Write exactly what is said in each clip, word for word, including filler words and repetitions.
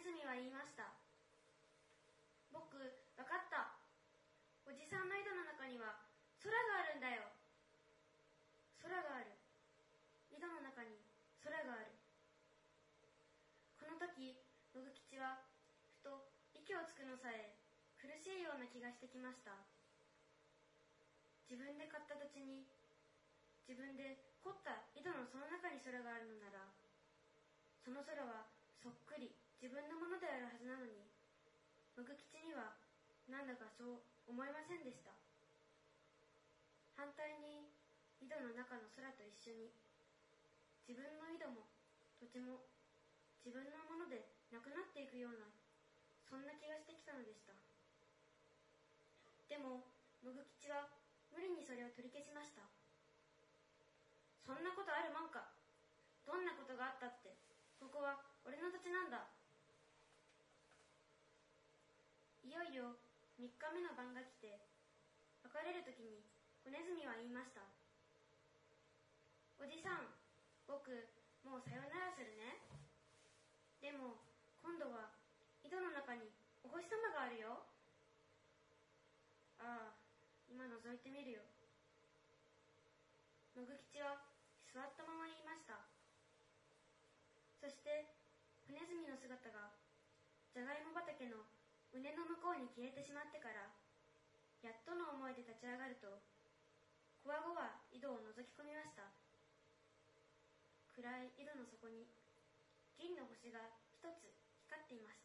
ずみは言いました。僕、わかった。おじさんの井戸の中には空があるんだよ。空がある。井戸の中に空がある。この時、野口吉はふと息をつくのさえ苦しいような気がしてきました。自分で買った土地に、自分で掘った井戸のその中に空があるのなら、その空はそっくり自分のものであるはずなのに、野口吉にはなんだかそう思いませんでした。反対に井戸の中の空と一緒に、自分の井戸も土地も自分のものでなくなっていくような、そんな気がしてきたのでした。でも野口吉は無理にそれを取り消しました。そんなことあるもんか。どんなことがあったって、ここは俺の土地なんだ。いよいよみっかめの晩が来て、別れるときに子ネズミは言いました。おじさん、僕もうさよならするね。でも今度は井戸の中にお星様があるよ。ああ、今覗いてみるよ。野口吉は座ったまま言いました。そして子ネズミの姿がじゃがいも畑の畝の向こうに消えてしまってから、やっとの思いで立ち上がると、こわごわ井戸を覗き込みました。暗い井戸の底に銀の星が一つ光っていました。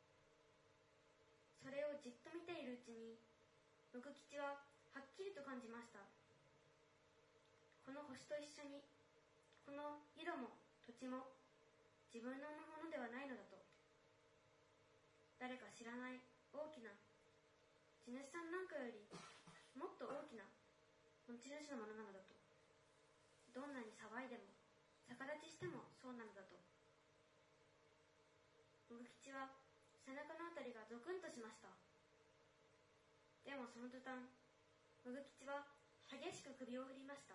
それをじっと見ているうちに、野口吉ははっきりと感じました。この星と一緒に、この井戸も土地も自分のものではないのだと。誰か知らない大きな地主さんなんかよりもっと大きな持ち主のものなのだと。どんなに騒いでも逆立ちしてもそうなのだと。野口吉は背中のあたりがゾクンとしました。でもその途端、野口吉は激しく首を振りました。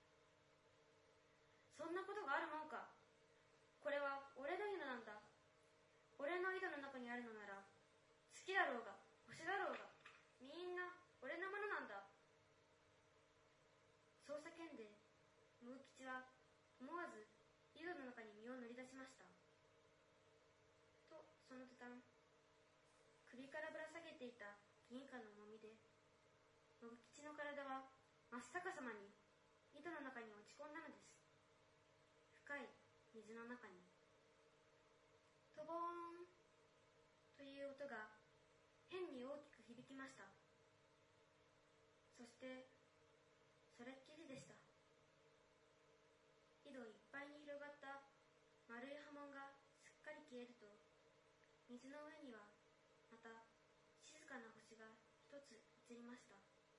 そんなことがあるもんか。これは俺の井戸なんだ。俺の井戸の中にあるのなら、月だろうが星だろうがみんな俺のものなんだ。そう叫んで野口吉は思わず井戸の中に身を乗り出しました。とその途端、首からぶら下げていた銀貨の重みで野口吉の体は真っ逆さまに井戸の中に落ち込んだのです。深い水の中に。トボーンという音が変に大きく響きました。そしてそれっきりでした。井戸いっぱいに広がった丸い波紋がすっかり消えると、水の上にはまた静かな星が一つ映りました。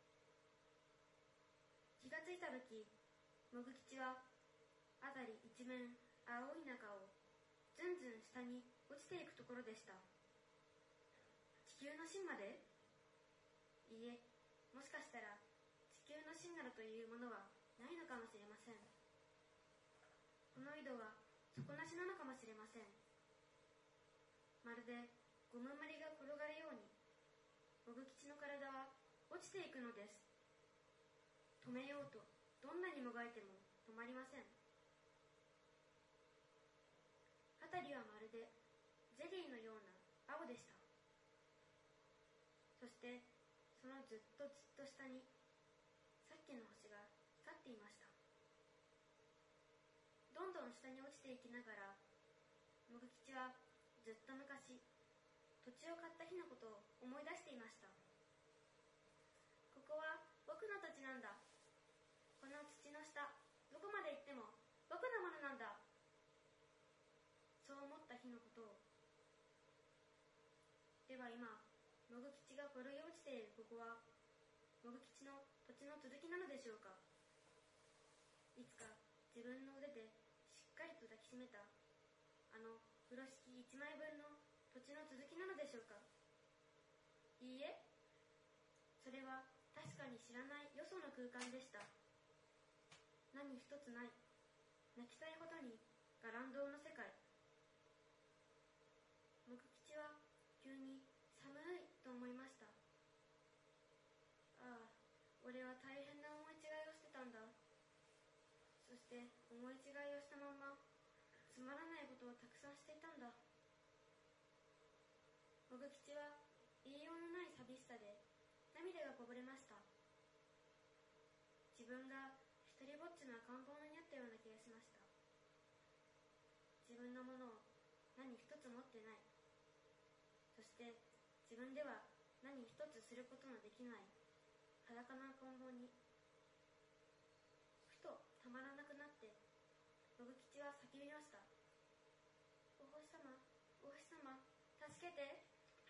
気がついた時、野口吉は辺り一面青い中をずんずん下に落ちていくところでした。地球の芯まで？いいえ、もしかしたら地球の芯などというものはないのかもしれません。この井戸は底なしなのかもしれません。まるでゴムまりが転がるように、野口吉の体は落ちていくのです。止めようとどんなにもがいても止まりません。辺りはまるでゼリーのような青でした。そしてそのずっとずっと下にさっきの星が光っていました。どんどん下に落ちていきながら、野口吉はずっと昔土地を買った日のことを思い出していました。ここは僕の土地なんだ。この土の下、どこまで行っても僕のものなんだ。そう思った日のことを。では今、野口吉が転げ落ちているここは野口吉の土地の続きなのでしょうか。いつか自分の腕でしっかりと抱きしめたあの風呂敷一枚分の土地の続きなのでしょうか。いいえ、それは確かに知らないよその空間でした。何一つない、泣きたいほどに伽藍堂の世界。野口思い違いをしたまんまつまらないことをたくさんしていたんだ。もぐ吉は言いようのない寂しさで涙がこぼれました。自分が一人ぼっちの赤ん坊になったような気がしました。自分のものを何一つ持ってない。そして自分では何一つすることのできない裸の赤ん坊に。ふとたまらなくなってもぐ吉は叫びました。お星様、お星様、助けて。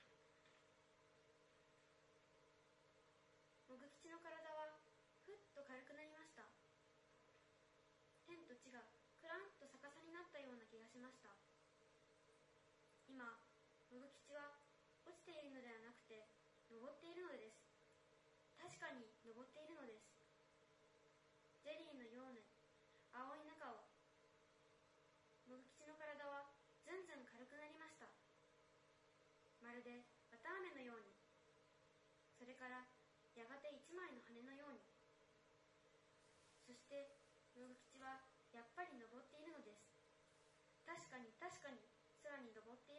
もぐ吉の体はふっと軽くなりました。天と地がクランと逆さになったような気がしました。今、もぐ吉は落ちているのではなくて登っているのです。確かに登っているのです。ジェリーのような青い中を。もぐ吉の体はずんずん軽くなりました。まるで綿あめのように。それからやがて一枚の羽のように。そしてもぐ吉はやっぱり登っているのです。確かに確かに空に登って